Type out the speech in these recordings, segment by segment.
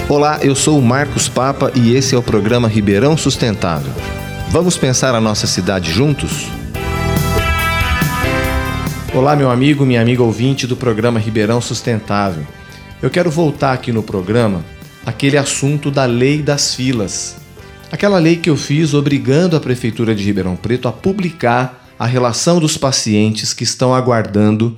Olá, eu sou o Marcos Papa e esse é o programa Ribeirão Sustentável. Vamos pensar a nossa cidade juntos? Olá, meu amigo, minha amiga ouvinte do programa Ribeirão Sustentável. Eu quero voltar aqui no programa aquele assunto da lei das filas. Aquela lei que eu fiz obrigando a Prefeitura de Ribeirão Preto a publicar a relação dos pacientes que estão aguardando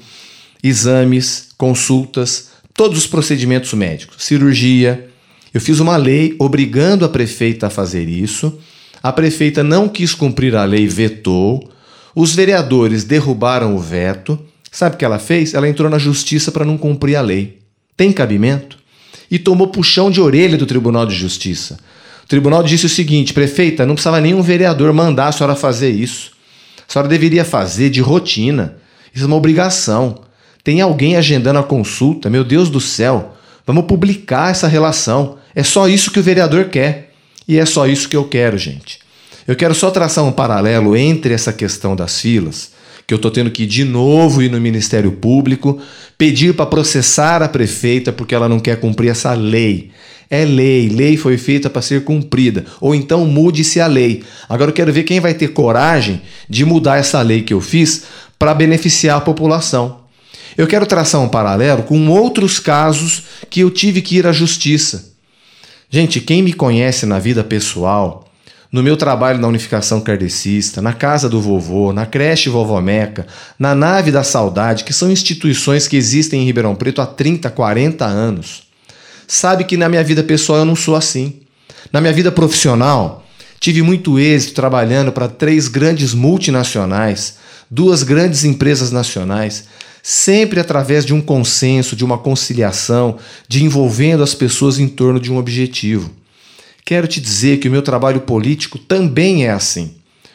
exames, consultas, todos os procedimentos médicos, cirurgia. Eu fiz uma lei obrigando a prefeita a fazer isso. A prefeita não quis cumprir a lei, vetou. Os vereadores derrubaram o veto. Sabe o que ela fez? Ela entrou na justiça para não cumprir a lei. Tem cabimento? E tomou puxão de orelha do Tribunal de Justiça. O tribunal disse o seguinte: prefeita, não precisava nenhum vereador mandar a senhora fazer isso. A senhora deveria fazer de rotina. Isso é uma obrigação. Tem alguém agendando a consulta? Meu Deus do céu. Vamos publicar essa relação. É só isso que o vereador quer. E é só isso que eu quero, gente. Eu quero só traçar um paralelo entre essa questão das filas, que eu estou tendo que ir de novo ir no Ministério Público, pedir para processar a prefeita porque ela não quer cumprir essa lei. É lei, lei foi feita para ser cumprida. Ou então mude-se a lei. Agora eu quero ver quem vai ter coragem de mudar essa lei que eu fiz para beneficiar a população. Eu quero traçar um paralelo com outros casos que eu tive que ir à justiça. Gente, quem me conhece na vida pessoal, no meu trabalho na Unificação Kardecista, na Casa do Vovô, na Creche Vovó Meca, na Nave da Saudade, que são instituições que existem em Ribeirão Preto há 30, 40 anos, sabe que na minha vida pessoal eu não sou assim. Na minha vida profissional, tive muito êxito trabalhando para 3 grandes multinacionais, 2 grandes empresas nacionais, sempre através de um consenso, de uma conciliação, de envolvendo as pessoas em torno de um objetivo. Quero te dizer que o meu trabalho político também é assim.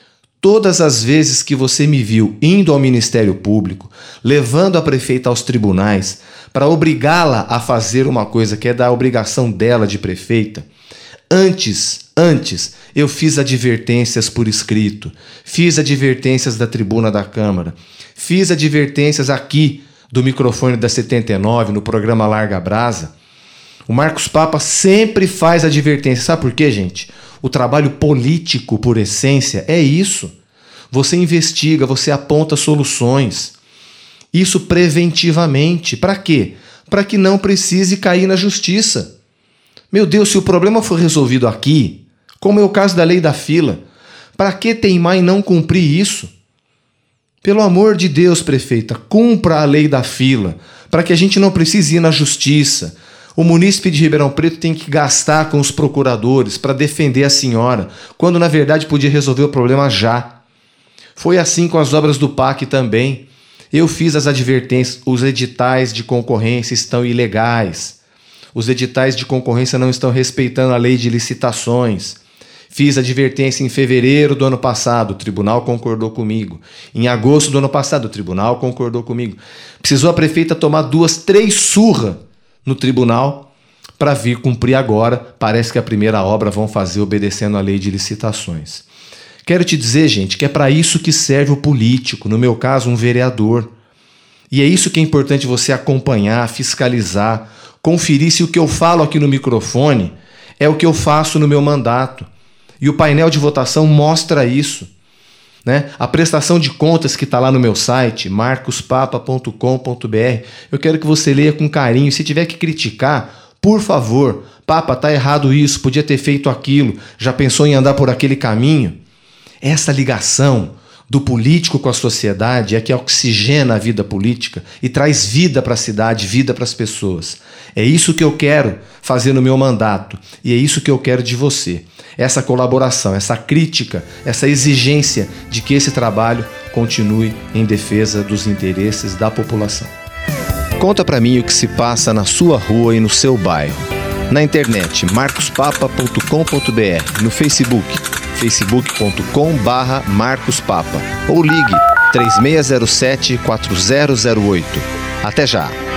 Todas as vezes que você me viu indo ao Ministério Público, levando a prefeita aos tribunais para obrigá-la a fazer uma coisa que é da obrigação dela de prefeita, Antes, eu fiz advertências por escrito, fiz advertências da tribuna da Câmara, fiz advertências aqui do microfone da 79, no programa Larga Brasa. O Marcos Papa sempre faz advertência. Sabe por quê, gente? O trabalho político, por essência, é isso. Você investiga, você aponta soluções. Isso preventivamente. Para quê? Para que não precise cair na justiça. Meu Deus, se o problema for resolvido aqui, como é o caso da lei da fila, para que teimar em não cumprir isso? Pelo amor de Deus, prefeita, cumpra a lei da fila, para que a gente não precise ir na justiça. O munícipe de Ribeirão Preto tem que gastar com os procuradores para defender a senhora, quando na verdade podia resolver o problema já. Foi assim com as obras do PAC também. Eu fiz as advertências, os editais de concorrência estão ilegais. Os editais de concorrência não estão respeitando a lei de licitações. Fiz advertência em fevereiro do ano passado, o tribunal concordou comigo. Em agosto do ano passado, o tribunal concordou comigo. Precisou a prefeita tomar 2, 3 surras no tribunal para vir cumprir agora. Parece que a primeira obra vão fazer obedecendo a lei de licitações. Quero te dizer, gente, que é para isso que serve o político, no meu caso, um vereador. E é isso que é importante você acompanhar, fiscalizar, conferir se o que eu falo aqui no microfone é o que eu faço no meu mandato. E o painel de votação mostra isso, né? A prestação de contas que está lá no meu site, marcospapa.com.br, eu quero que você leia com carinho. Se tiver que criticar, por favor, Papa, tá errado isso, podia ter feito aquilo, já pensou em andar por aquele caminho? Essa ligação do político com a sociedade é que oxigena a vida política e traz vida para a cidade, vida para as pessoas. É isso que eu quero fazer no meu mandato e é isso que eu quero de você. Essa colaboração, essa crítica, essa exigência de que esse trabalho continue em defesa dos interesses da população. Conta para mim o que se passa na sua rua e no seu bairro. Na internet, marcospapa.com.br, no Facebook, facebook.com/marcospapa ou ligue 3607-4008. Até já!